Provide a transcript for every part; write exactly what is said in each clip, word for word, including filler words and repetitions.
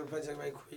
a paycheck right quick.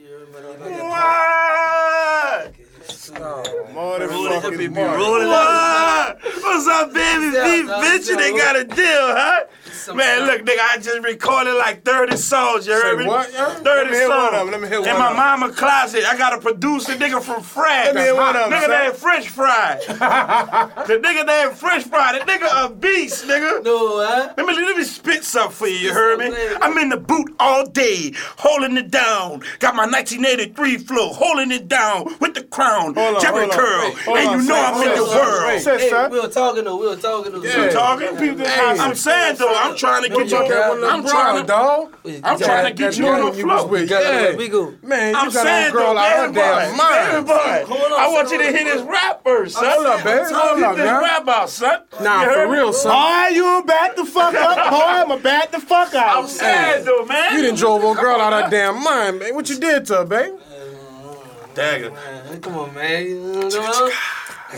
What? More than fucking What? What's up, baby? Beef, bitch, they got a deal, huh? Man, look, nigga, I just recorded like thirty songs, you heard me? What? thirty Let me hear one of them. songs. Let me hear one In my of them. mama closet, I got a producer, nigga from France. Let me hear one of them, Nigga son. named French Fry. The nigga named French Fry. The nigga a beast, nigga. No, huh? Let me, let me spit something for you, you heard me? I'm in the booth all day, holding it down. Got my nineteen eighty-three flow, holding it down with the crown, Hold on, Jerry hold on. curl, Wait, hold and on, you know son, I'm in hold the on, son. world. Wait. Say, Hey, son. we were talking though. We were talking though. Yeah. You talking? People just Hey, I'm saying though, I'm trying to get you. Okay. I'm trying to. dog. I'm trying to get you on the flow. Yeah. We go. Man, you I'm trying saying to girl though, out her baby boy, damn baby mind. boy, Hold on, I want son. you to hear this rap verse, son. Hold up, baby. Hold Get up, this man. rap out, son. Nah, You for heard me? real, son. Boy, you back the fuck up, boy. I'ma back the fuck out. I'm saying though, man. You done drove old girl out her damn mind, man. What you did to her, babe? Dagger. Man, come on, man. You know? Go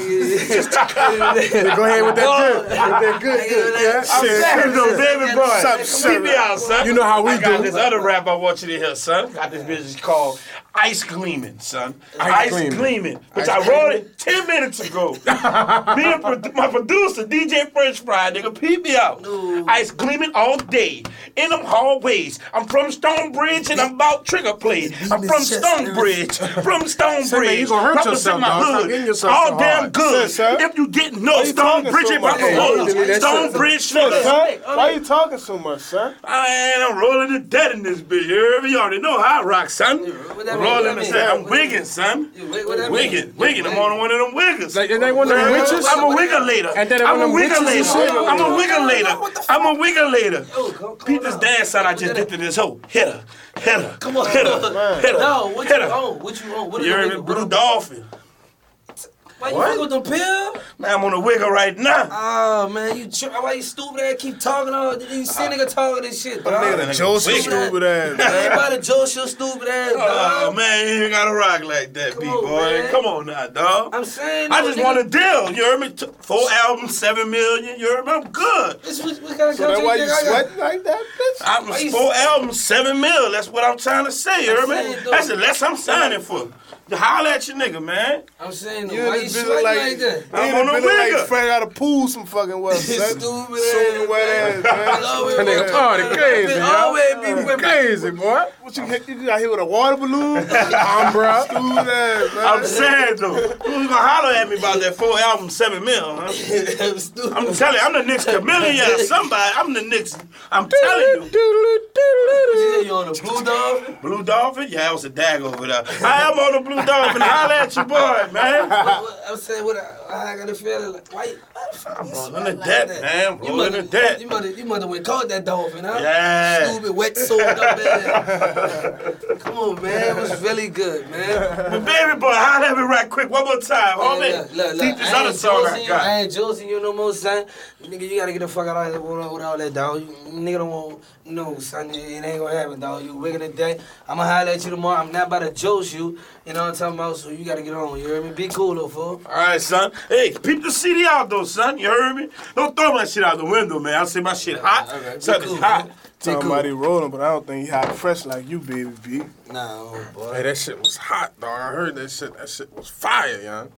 ahead with that good. With that good, good. Yeah. I'm Shit. saying though, baby boy. Sup, Keep sup. me out, son. You know how we I got do. this other rap I want you to hear, son. Got this business called Ice Gleaming, son. Ice Ice, Gleaming. Gleaming, which Ice I wrote it ten minutes ago. Me and pro- my producer, D J French Fry, nigga, peep me out. Ice Gleaming all day in them hallways. I'm from Stonebridge and I'm about trigger play. I'm from Stonebridge, from Stonebridge. Say, man, you gonna hurt Represent yourself, my dog. Stop hood. getting yourself all so damn hard. good. Say, sir. If you didn't know, you talking Stonebridge so and much? Papa Hey, Rollers, delete that shit. Stonebridge, Son, nigga. son, why you talking so much, son? I am rolling the dead in this bitch. You heard me? You already know how I rock, son. What that mean? Rolling What the that dead. mean? I'm wigging, son. Yeah, what- what that mean? Wigging, wigging. I'm on one of them wiggers. Like, and they one of them witches? I'm a wigger later. And then they I'm one a of them wigger witches later. and shit? I'm a wigger later. What the fuck? I'm a wigger later. Yo, come- come Peep this on. dance out I just did to this hoe. Hit her. Hit her. Come on. Hit her. Hit her. No, what Hit you her. on? What you on? What You are heard me? you Blue Dolphin. Why you fucking with them pill? Man, I'm on a wigger right now. Oh man, you tri- why you stupid ass keep talking all you see nigga talking this shit, dog. nigga, Joseph wigging. stupid ass. Everybody Joe your stupid ass, Oh dog. man, you ain't gotta rock like that, Come B on, boy. man. Come on now, dog. I'm saying I no, just nigga, want a deal. You heard me? T- Four albums, seven million. You heard me? I'm good. This what, what kind of So that's country why you you think I got? sweating like that, bitch? I Why was you four s- albums, seven mil. That's what I'm trying to say. You heard I'm me? saying, though. That's the less I'm signing for. You holler at your nigga, man. I'm saying, You why in you this sweating bitch like, like, that? I'm you on in a this bitch wigger. like fresh out of pool some fucking well, son. Stupid Soaking ass, wet ass, man. Always That nigga be- party crazy, yo. Always be whipping. Crazy, boy. What you hit? You got hit with a water balloon? Umbra. Stupid ass, man. I'm saying though, who's gonna holler at me about that four album, seven mil? Huh? Stupid. I'm telling you, I'm the next chameleon. Somebody, I'm the next. I'm telling you. You on the blue dog? Blue Dolphin? Yeah, I was a dag over there. I am on the Blue Dolphin. Holler at your boy, man. I'm saying, what I, I got a feeling like, why you, why the fuck I'm you rolling sweat the like debt, that? man. You Rolling the mother, debt. you mother, you mother went caught that dolphin, huh? Yeah. Stupid, wet, sold up ass. Come on, man. It was really good, man. But baby boy, holler at me right quick. One more time, Man, homie. look, look, look. Teach this I other ain't song I Josing you, got. I ain't Josing you no more, son. Nigga, you gotta get the fuck out of here with all, with all that, dog. You, nigga don't want, no, son, it ain't gonna happen, dog. You wigging the day. I'ma holler at you tomorrow. I'm not about to Jose you, you know what I'm talking about? So you gotta get on, you heard me? Be cool, though, fool. All right, son. Hey, peep the C D out, though, son. You heard me? Don't throw my shit out the window, man. I say my shit hot. All right, be Son, cool, it's hot. man. Talking cool. about he rolling, but I don't think he hot fresh like you, baby B. Nah, oh, boy. Hey, that shit was hot, dog. I heard that shit. That shit was fire, young.